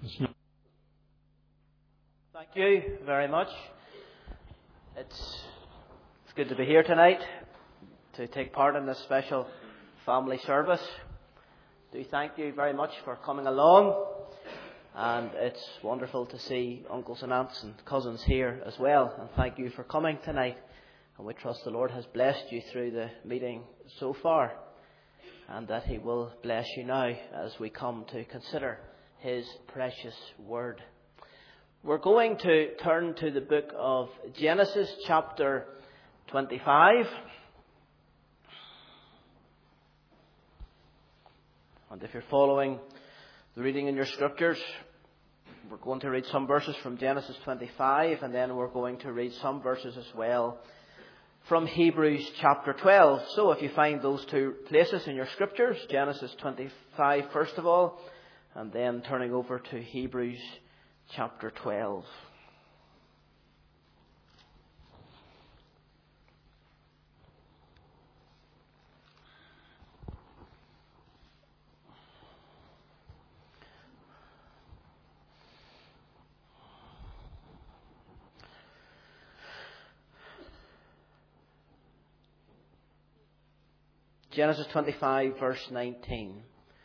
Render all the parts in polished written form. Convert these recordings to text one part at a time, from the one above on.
Thank you very much. It's good to be here tonight to take part in this special family service. Do thank you very much for coming along, and it's wonderful to see uncles and aunts and cousins here as well. And thank you for coming tonight, and we trust the Lord has blessed you through the meeting so far, and that He will bless you now as we come to consider His precious Word. We're going to turn to the book of Genesis chapter 25. And if you're following the reading in your scriptures, we're going to read some verses from Genesis 25, and then we're going to read some verses as well from Hebrews chapter 12. So if you find those two places in your scriptures, Genesis 25 first of all, and then turning over to Hebrews chapter 12. Genesis 25 verse 19.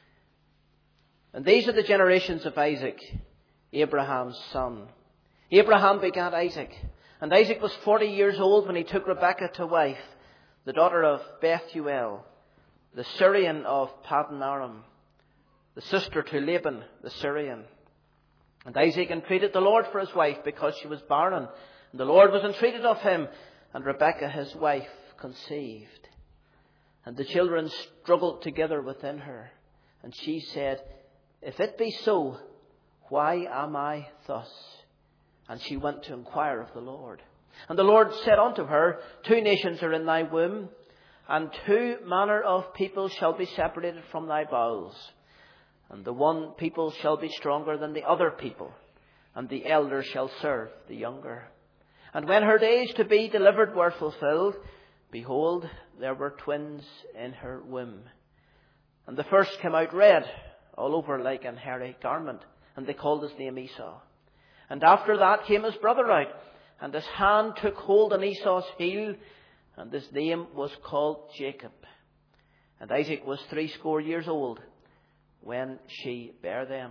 And these are the generations of Isaac, Abraham's son. Abraham begat Isaac, and Isaac was 40 years old when he took Rebekah to wife, the daughter of Bethuel, the Syrian of Paddan Aram, the sister to Laban the Syrian. And Isaac entreated the Lord for his wife because she was barren, and the Lord was entreated of him, and Rebekah his wife conceived. And the children struggled together within her, and she said, If it be so, why am I thus? And she went to inquire of the Lord. And the Lord said unto her, 2 nations are in thy womb, and 2 manner of people shall be separated from thy bowels. And the one people shall be stronger than the other people, and the elder shall serve the younger. And when her days to be delivered were fulfilled, behold, there were twins in her womb. And the first came out red, all over like an hairy garment, and they called his name Esau. And after that came his brother out, and his hand took hold on Esau's heel, and his name was called Jacob. And Isaac was 80 years old when she bare them.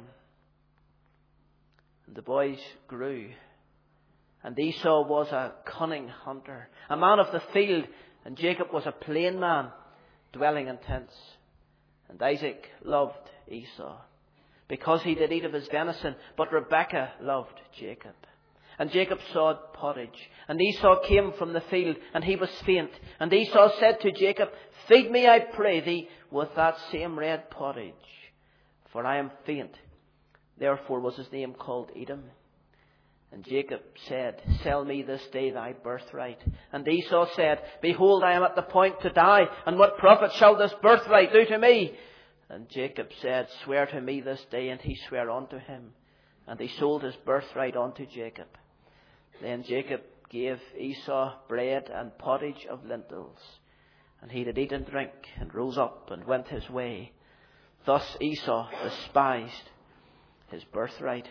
And the boys grew, and Esau was a cunning hunter, a man of the field, and Jacob was a plain man, dwelling in tents. And Isaac loved Esau, because he did eat of his venison, but Rebekah loved Jacob. And Jacob sawed pottage, and Esau came from the field, and he was faint. And Esau said to Jacob, Feed me, I pray thee, with that same red pottage, for I am faint. Therefore was his name called Edom. And Jacob said, Sell me this day thy birthright. And Esau said, Behold, I am at the point to die, and what profit shall this birthright do to me? And Jacob said, Swear to me this day. And he sware unto him. And he sold his birthright unto Jacob. Then Jacob gave Esau bread and pottage of lentils. And he did eat and drink, and rose up, and went his way. Thus Esau despised his birthright.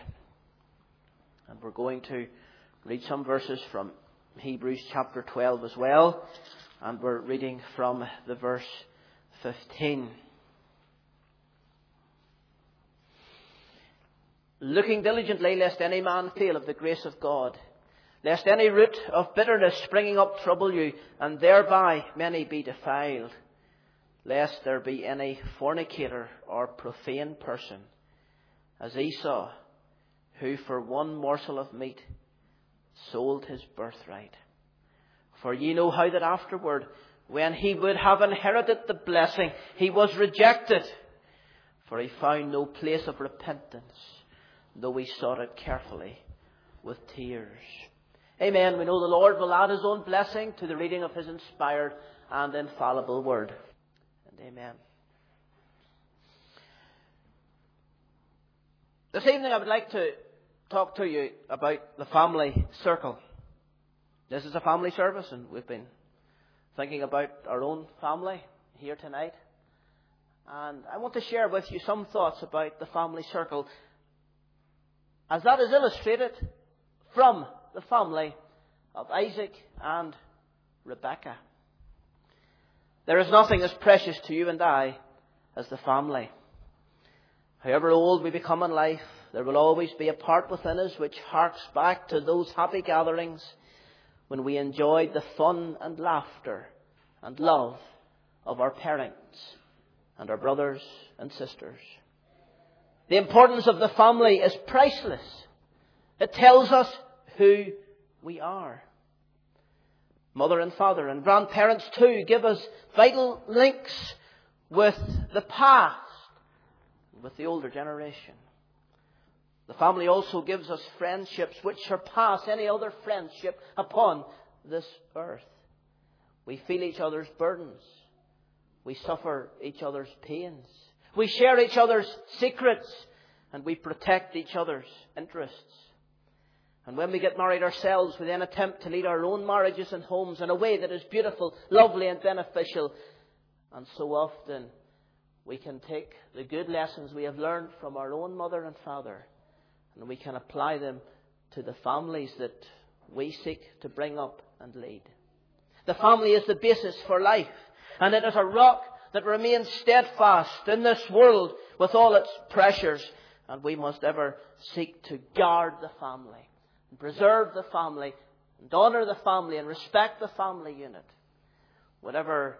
And we're going to read some verses from Hebrews chapter 12 as well. And we're reading from the verse 15. Looking diligently, lest any man fail of the grace of God, lest any root of bitterness springing up trouble you, and thereby many be defiled, lest there be any fornicator or profane person, as Esau, who for one morsel of meat sold his birthright. For ye know how that afterward, when he would have inherited the blessing, he was rejected, for he found no place of repentance, though he sought it carefully with tears. Amen. We know the Lord will add his own blessing to the reading of his inspired and infallible word. And amen. This evening I would like to talk to you about the family circle. This is a family service, and we've been thinking about our own family here tonight. And I want to share with you some thoughts about the family circle. as that is illustrated from the family of Isaac and Rebekah. There is nothing as precious to you and I as the family. However old we become in life, there will always be a part within us which harks back to those happy gatherings when we enjoyed the fun and laughter and love of our parents and our brothers and sisters. The importance of the family is priceless. It tells us who we are. Mother and father and grandparents too give us vital links with the past, with the older generation. The family also gives us friendships which surpass any other friendship upon this earth. We feel each other's burdens. We suffer each other's pains. We share each other's secrets, and we protect each other's interests. And when we get married ourselves, we then attempt to lead our own marriages and homes in a way that is beautiful, lovely and beneficial. And so often we can take the good lessons we have learned from our own mother and father, and we can apply them to the families that we seek to bring up and lead. The family is the basis for life, and it is a rock that remains steadfast in this world with all its pressures. And we must ever seek to guard the family, and preserve the family, and honour the family, and respect the family unit. Whatever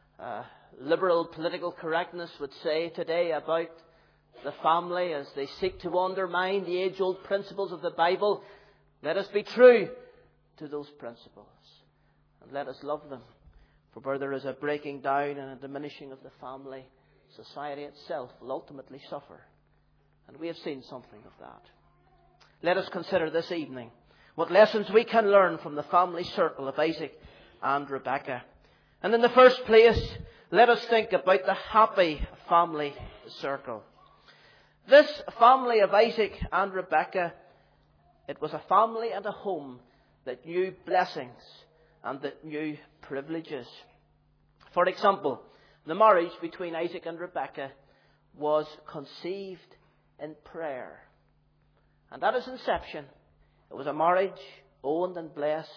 liberal political correctness would say today about the family as they seek to undermine the age-old principles of the Bible, let us be true to those principles, and let us love them. For where there is a breaking down and a diminishing of the family, society itself will ultimately suffer. And we have seen something of that. Let us consider this evening what lessons we can learn from the family circle of Isaac and Rebekah. And in the first place, let us think about the happy family circle. This family of Isaac and Rebekah, it was a family and a home that knew blessings and that knew privileges. For example, the marriage between Isaac and Rebekah was conceived in prayer. And at its inception, it was a marriage owned and blessed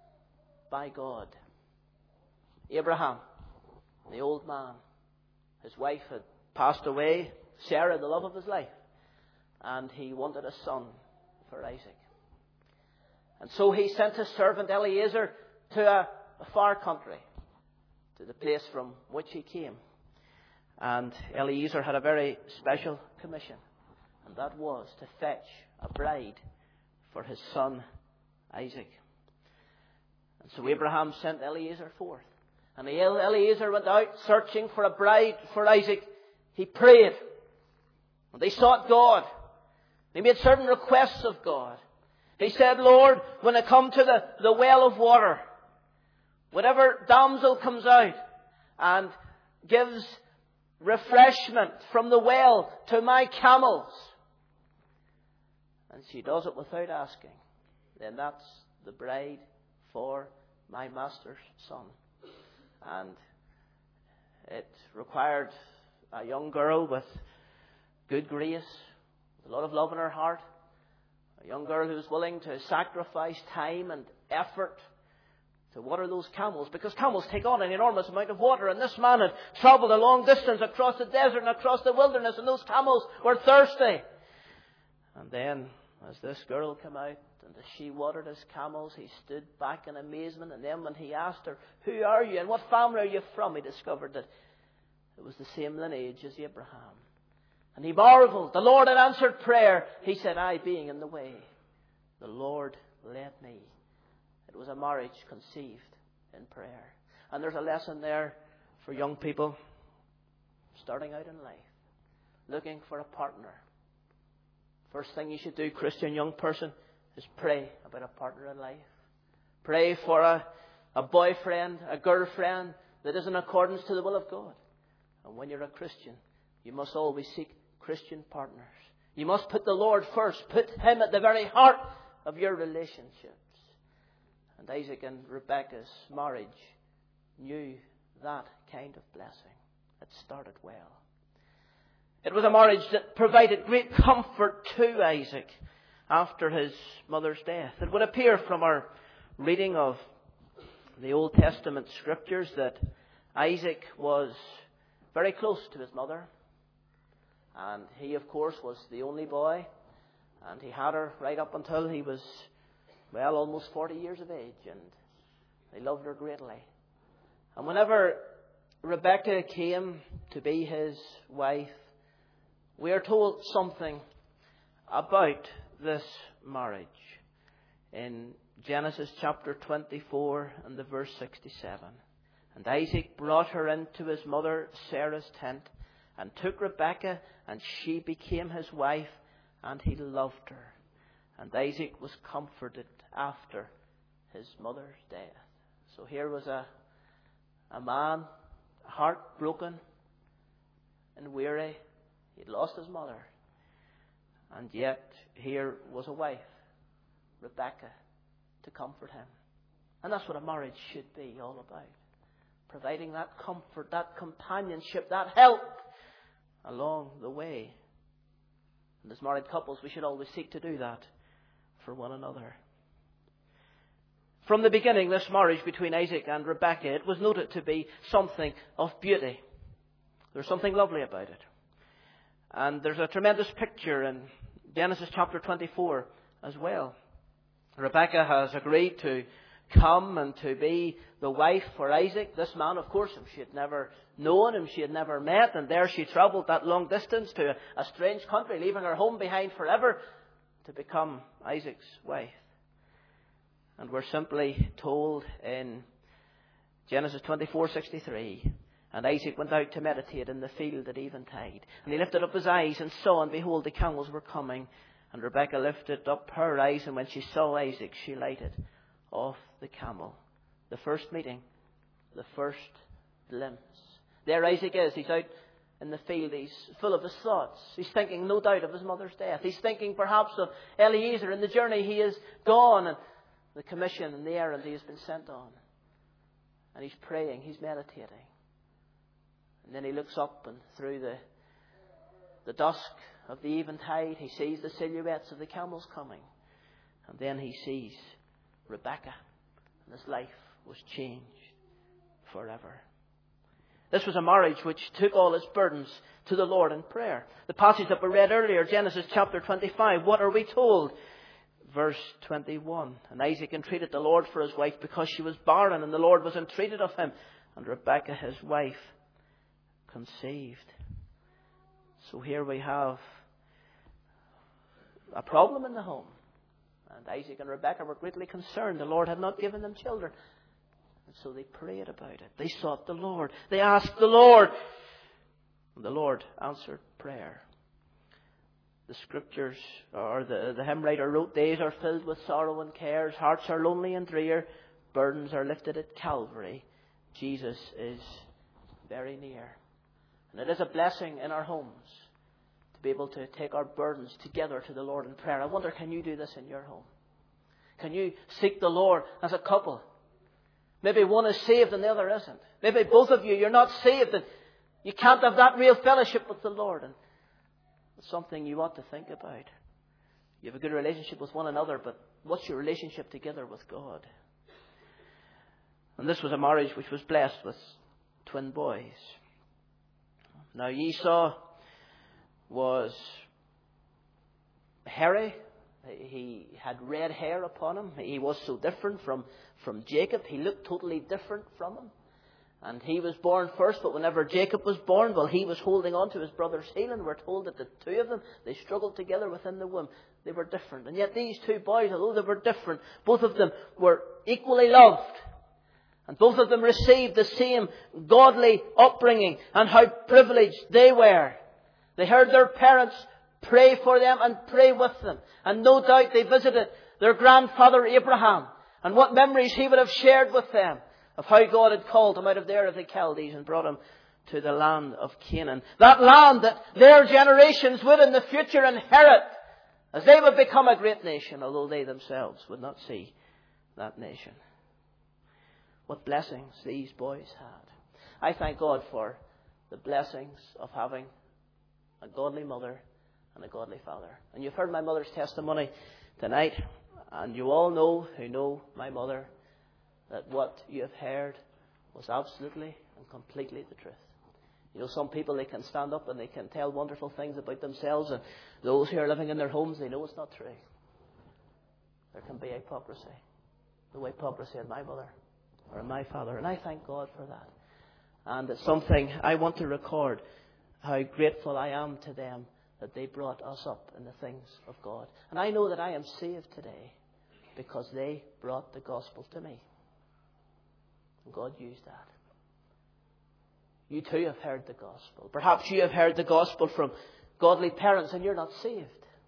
by God. Abraham, the old man, his wife had passed away, Sarah, the love of his life, and he wanted a son for Isaac. And so he sent his servant Eliezer to a far country, to the place from which he came. And Eliezer had a very special commission, and that was to fetch a bride for his son Isaac. And so Abraham sent Eliezer forth. And Eliezer went out searching for a bride for Isaac. He prayed. And they sought God. They made certain requests of God. He said, Lord, when I come to the well of water, whatever damsel comes out and gives refreshment from the well to my camels, and she does it without asking, then that's the bride for my master's son. And it required a young girl with good grace, with a lot of love in her heart, a young girl who was willing to sacrifice time and effort to water those camels, because camels take on an enormous amount of water, and this man had travelled a long distance across the desert and across the wilderness, and those camels were thirsty. And then, as this girl came out and as she watered his camels, he stood back in amazement. And then when he asked her, who are you and what family are you from, he discovered that it was the same lineage as Abraham. And he marveled. The Lord had answered prayer. He said, I being in the way, the Lord led me. It was a marriage conceived in prayer. And there's a lesson there for young people starting out in life, looking for a partner. First thing you should do, Christian young person, is pray about a partner in life. Pray for a boyfriend, a girlfriend that is in accordance to the will of God. And when you're a Christian, you must always seek Christian partners. You must put the Lord first. Put Him at the very heart of your relationships. And Isaac and Rebekah's marriage knew that kind of blessing. It started well. It was a marriage that provided great comfort to Isaac. after his mother's death. It would appear from our reading of the Old Testament scriptures that Isaac was very close to his mother. And he, of course, was the only boy. And he had her right up until he was, almost 40 years of age. And he loved her greatly. And whenever Rebekah came to be his wife, we are told something about this marriage in Genesis chapter 24 and the verse 67. And Isaac brought her into his mother Sarah's tent and took Rebekah, and she became his wife, and he loved her. And Isaac was comforted after his mother's death. So here was a man, heartbroken and weary. He'd lost his mother. And yet here was a wife, Rebekah, to comfort him. And that's what a marriage should be all about. Providing that comfort, that companionship, that help along the way. And as married couples, we should always seek to do that for one another. From the beginning, this marriage between Isaac and Rebekah, it was noted to be something of beauty. There's something lovely about it. And there's a tremendous picture in Genesis chapter 24 as well. Rebekah has agreed to come and to be the wife for Isaac. This man, of course, whom she had never known, whom she had never met. And there she travelled that long distance to a strange country, leaving her home behind forever to become Isaac's wife. And we're simply told in Genesis 24:63, and Isaac went out to meditate in the field at eventide. And he lifted up his eyes and saw, and behold, the camels were coming. And Rebekah lifted up her eyes, and when she saw Isaac, she lighted off the camel. The first meeting, the first glimpse. There Isaac is. He's out in the field. He's full of his thoughts. He's thinking, no doubt, of his mother's death. He's thinking perhaps of Eliezer and the journey he has gone, and the commission and the errand he has been sent on. And he's praying. He's meditating. And then he looks up, and through the dusk of the eventide, he sees the silhouettes of the camels coming. And then he sees Rebekah. And his life was changed forever. This was a marriage which took all its burdens to the Lord in prayer. The passage that we read earlier, Genesis chapter 25, what are we told? Verse 21. And Isaac entreated the Lord for his wife because she was barren, and the Lord was entreated of him. And Rebekah, his wife, conceived. So here we have a problem in the home. And Isaac and Rebekah were greatly concerned. The Lord had not given them children. And so they prayed about it. They sought the Lord. They asked the Lord. And the Lord answered prayer. The scriptures, or the hymn writer wrote, days are filled with sorrow and cares. Hearts are lonely and drear. Burdens are lifted at Calvary. Jesus is very near. And it is a blessing in our homes to be able to take our burdens together to the Lord in prayer. I wonder, can you do this in your home? Can you seek the Lord as a couple? Maybe one is saved and the other isn't. Maybe both of you, you're not saved and you can't have that real fellowship with the Lord. And it's something you ought to think about. You have a good relationship with one another, but what's your relationship together with God? And this was a marriage which was blessed with twin boys. Now Esau was hairy. He had red hair upon him. He was so different from Jacob. He looked totally different from him. And he was born first, but whenever Jacob was born, well, he was holding on to his brother's heel, and we're told that the two of them, they struggled together within the womb. They were different. And yet these two boys, although they were different, both of them were equally loved. And both of them received the same godly upbringing, and how privileged they were. They heard their parents pray for them and pray with them. And no doubt they visited their grandfather Abraham, and what memories he would have shared with them of how God had called him out of there of the Chaldees and brought him to the land of Canaan. That land that their generations would in the future inherit as they would become a great nation, although they themselves would not see that nation. What blessings these boys had. I thank God for the blessings of having a godly mother and a godly father. And you've heard my mother's testimony tonight, and you all know, who know my mother, that what you have heard was absolutely and completely the truth. You know, some people, they can stand up and they can tell wonderful things about themselves, and those who are living in their homes, they know it's not true. There can be hypocrisy. The hypocrisy in my mother or in my father. And I thank God for that. And it's something I want to record, how grateful I am to them that they brought us up in the things of God. And I know that I am saved today because they brought the gospel to me. And God used that. You too have heard the gospel. Perhaps you have heard the gospel from godly parents and you're not saved.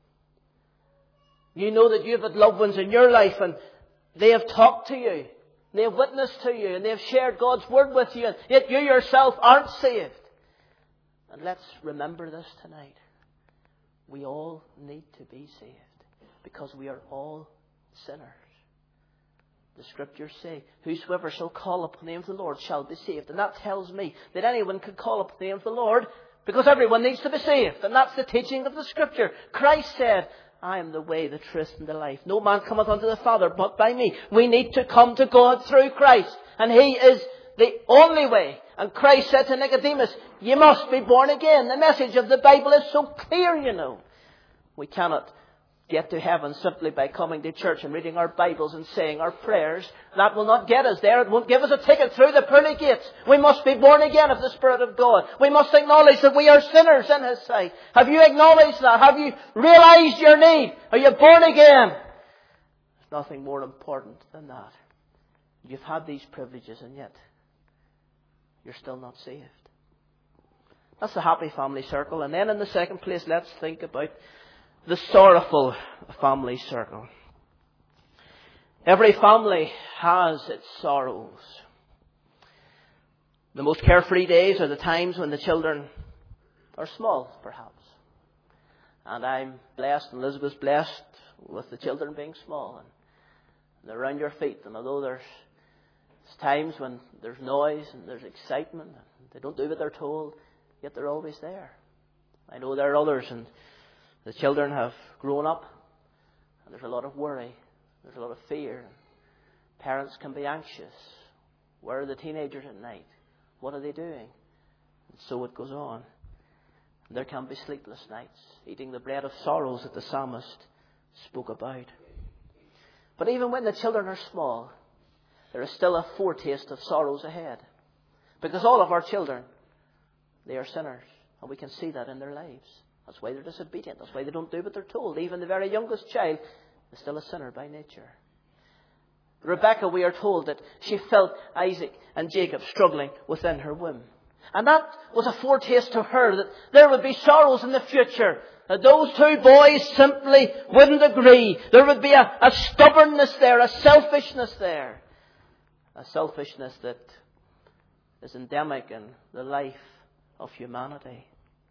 You know that you have had loved ones in your life and they have talked to you. They have witnessed to you and they have shared God's word with you, and yet you yourself aren't saved. And let's remember this tonight. We all need to be saved because we are all sinners. The scriptures say, whosoever shall call upon the name of the Lord shall be saved. And that tells me that anyone can call upon the name of the Lord because everyone needs to be saved. And that's the teaching of the scripture. Christ said, I am the way, the truth, and the life. No man cometh unto the Father but by me. We need to come to God through Christ. And He is the only way. And Christ said to Nicodemus, you must be born again. The message of the Bible is so clear, you know. We cannot get to heaven simply by coming to church and reading our Bibles and saying our prayers. That will not get us there. It won't give us a ticket through the pearly gates. We must be born again of the Spirit of God. We must acknowledge that we are sinners in His sight. Have you acknowledged that? Have you realized your need? Are you born again? There's nothing more important than that. You've had these privileges and yet you're still not saved. That's the happy family circle. And then in the second place, let's think about the sorrowful family circle. Every family has its sorrows. The most carefree days are the times when the children are small, perhaps. And I'm blessed, and Elizabeth's blessed with the children being small. And they're around your feet. And although there's times when there's noise and there's excitement, and they don't do what they're told, yet they're always there. I know there are others, and the children have grown up, and there's a lot of worry, there's a lot of fear. Parents can be anxious. Where are the teenagers at night? What are they doing? And so it goes on. There can be sleepless nights, eating the bread of sorrows that the psalmist spoke about. But even when the children are small, there is still a foretaste of sorrows ahead. Because all of our children, they are sinners, and we can see that in their lives. That's why they're disobedient. That's why they don't do what they're told. Even the very youngest child is still a sinner by nature. Rebekah, we are told that she felt Isaac and Jacob struggling within her womb. And that was a foretaste to her that there would be sorrows in the future. That those two boys simply wouldn't agree. There would be a stubbornness there, a selfishness there. A selfishness that is endemic in the life of humanity.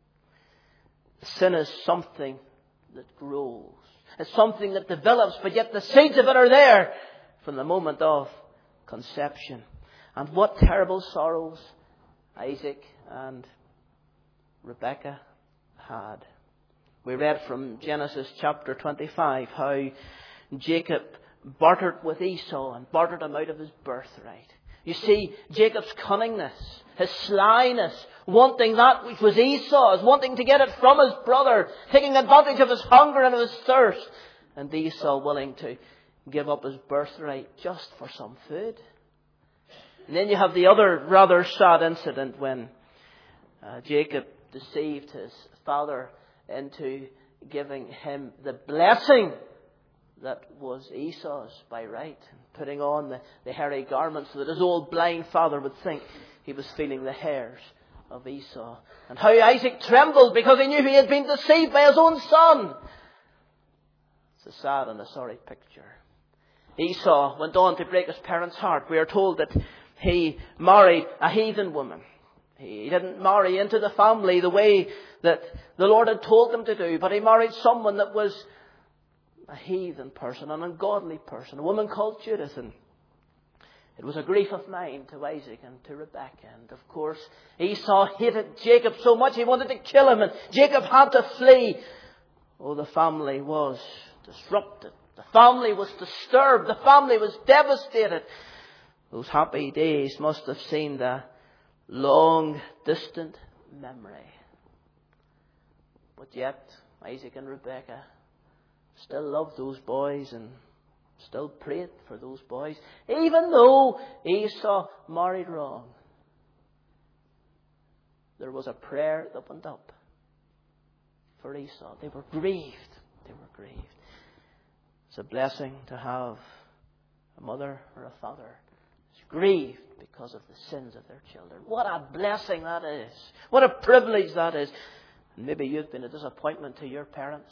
Sin is something that grows. It's something that develops, but yet the seeds of it are there from the moment of conception. And what terrible sorrows Isaac and Rebekah had. We read from Genesis chapter 25 how Jacob bartered with Esau and bartered him out of his birthright. You see, Jacob's cunningness, his slyness, wanting that which was Esau's, wanting to get it from his brother, taking advantage of his hunger and of his thirst. And Esau willing to give up his birthright just for some food. And then you have the other rather sad incident when Jacob deceived his father into giving him the blessing that was Esau's by right, putting on the hairy garment so that his old blind father would think he was feeling the hairs of Esau. And how Isaac trembled because he knew he had been deceived by his own son. It's a sad and a sorry picture. Esau went on to break his parents' heart. We are told that he married a heathen woman. He didn't marry into the family the way that the Lord had told him to do, but he married someone that was a heathen person, an ungodly person, a woman called Judith. And it was a grief of mind to Isaac and to Rebekah. And of course, Esau hated Jacob so much he wanted to kill him. And Jacob had to flee Oh, the family was disrupted. The family was disturbed. The family was devastated. Those happy days must have seemed a long, distant memory. But yet, Isaac and Rebekah still loved those boys and still prayed for those boys, even though Esau married wrong. There was a prayer that went up for Esau. They were grieved. They were grieved. It's a blessing to have a mother or a father who's grieved because of the sins of their children. What a blessing that is. What a privilege that is. And maybe you've been a disappointment to your parents,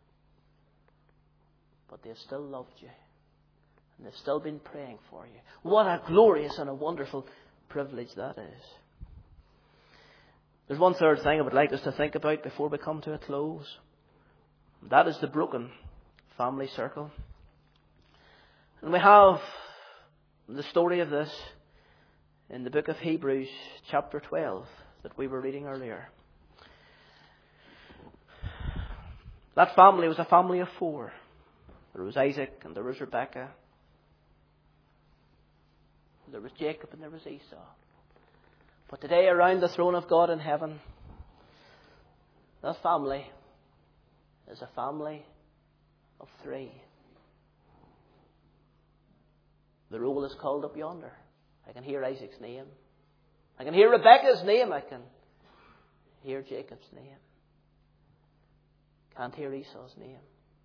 but they've still loved you. And they've still been praying for you. What a glorious and a wonderful privilege that is. There's one third thing I would like us to think about before we come to a close. That is the broken family circle. And we have the story of this in the book of Hebrews, chapter 12, that we were reading earlier. That family was a family of 4. There was Isaac and there was Rebekah. There was Jacob and there was Esau. But today, around the throne of God in heaven, that family is a family of 3. The roll is called up yonder. I can hear Isaac's name. I can hear Rebekah's name. I can hear Jacob's name. Can't hear Esau's name.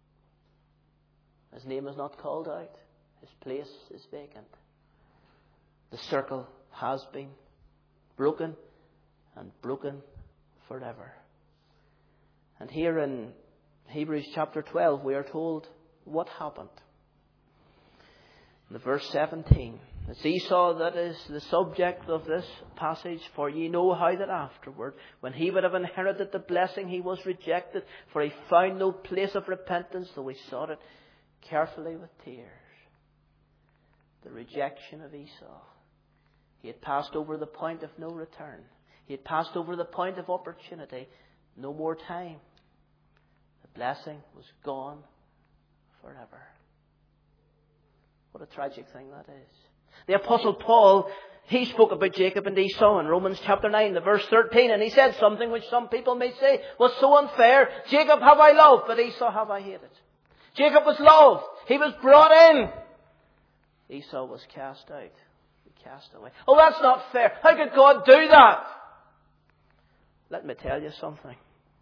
His name is not called out. His place is vacant. The circle has been broken and broken forever. And here in Hebrews chapter 12 we are told what happened. In the verse 17, it's Esau that is the subject of this passage. For ye know how that afterward, when he would have inherited the blessing, he was rejected, for he found no place of repentance, though he sought it carefully with tears. The rejection of Esau. He had passed over the point of no return. He had passed over the point of opportunity. No more time. The blessing was gone forever. What a tragic thing that is. The Apostle Paul, he spoke about Jacob and Esau in Romans chapter 9, the verse 13, and he said something which some people may say was so unfair. Jacob have I loved, but Esau have I hated. Jacob was loved. He was brought in. Esau was cast out. Cast away. Oh, that's not fair. How could God do that? Let me tell you something.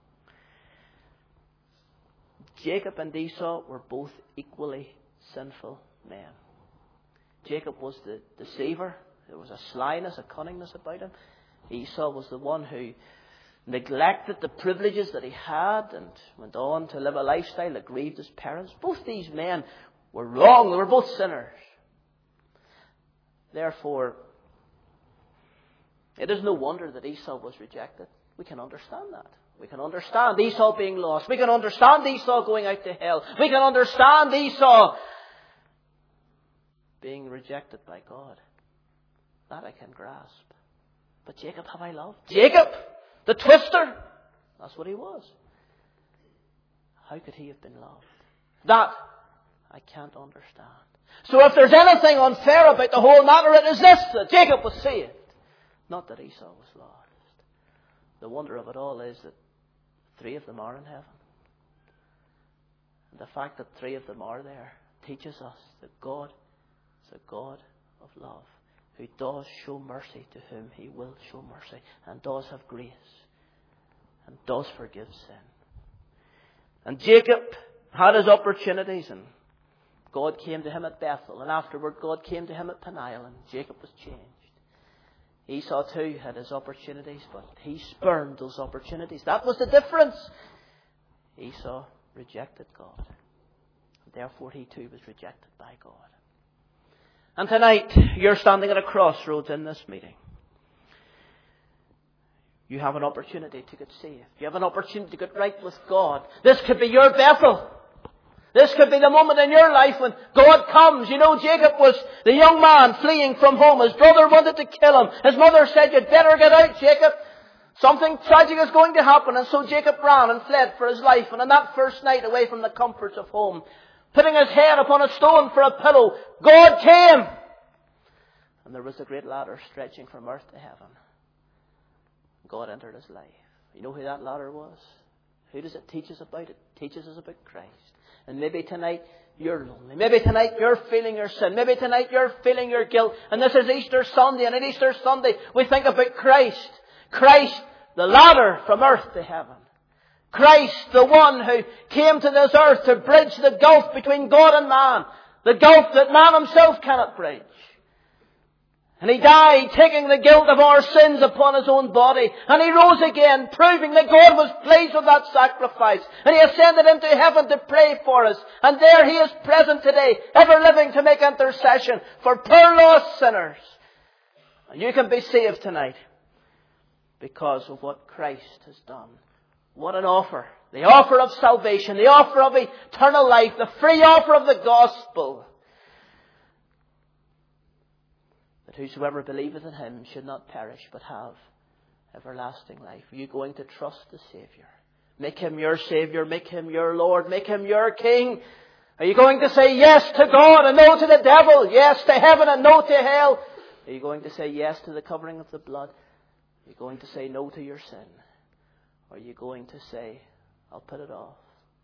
Jacob and Esau were both equally sinful men. Jacob was the deceiver. There was a slyness, a cunningness about him. Esau was the one who neglected the privileges that he had and went on to live a lifestyle that grieved his parents. Both these men were wrong. They were both sinners. Therefore, it is no wonder that Esau was rejected. We can understand that. We can understand Esau being lost. We can understand Esau going out to hell. We can understand Esau being rejected by God. That I can grasp. But Jacob have I loved. Jacob, the twister. That's what he was. How could he have been loved? That I can't understand. So if there's anything unfair about the whole matter, it is this, that Jacob was saved. Not that Esau was lost. The wonder of it all is that 3 of them are in heaven. And the fact that 3 of them are there teaches us that God is a God of love, who does show mercy to whom he will show mercy, and does have grace, and does forgive sin. And Jacob had his opportunities, and God came to him at Bethel, and afterward God came to him at Peniel, and Jacob was changed. Esau too had his opportunities, but he spurned those opportunities. That was the difference. Esau rejected God. And therefore he too was rejected by God. And tonight, you're standing at a crossroads in this meeting. You have an opportunity to get saved. You have an opportunity to get right with God. This could be your Bethel. This could be the moment in your life when God comes. You know, Jacob was the young man fleeing from home. His brother wanted to kill him. His mother said, you'd better get out, Jacob. Something tragic is going to happen, and so Jacob ran and fled for his life. And on that first night, away from the comforts of home, putting his head upon a stone for a pillow, God came. And there was a great ladder stretching from earth to heaven. God entered his life. You know who that ladder was? Who does it teach us about? It teaches us about Christ. And maybe tonight you're lonely. Maybe tonight you're feeling your sin. Maybe tonight you're feeling your guilt. And this is Easter Sunday. And on Easter Sunday we think about Christ. Christ, the ladder from earth to heaven. Christ, the one who came to this earth to bridge the gulf between God and man. The gulf that man himself cannot bridge. And he died, taking the guilt of our sins upon his own body. And he rose again, proving that God was pleased with that sacrifice. And he ascended into heaven to pray for us. And there he is present today, ever living to make intercession for poor lost sinners. And you can be saved tonight because of what Christ has done. What an offer. The offer of salvation, the offer of eternal life, the free offer of the gospel. That whosoever believeth in him should not perish but have everlasting life. Are you going to trust the Saviour? Make him your Saviour, make him your Lord, make him your King. Are you going to say yes to God and no to the devil? Yes to heaven and no to hell? Are you going to say yes to the covering of the blood? Are you going to say no to your sin? Or are you going to say, I'll put it off?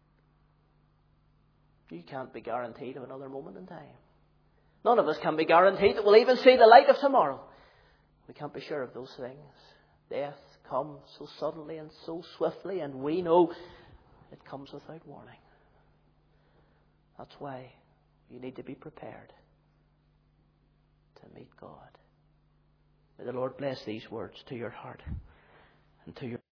You can't be guaranteed of another moment in time. None of us can be guaranteed that we'll even see the light of tomorrow. We can't be sure of those things. Death comes so suddenly and so swiftly, and we know it comes without warning. That's why you need to be prepared to meet God. May the Lord bless these words to your heart and to your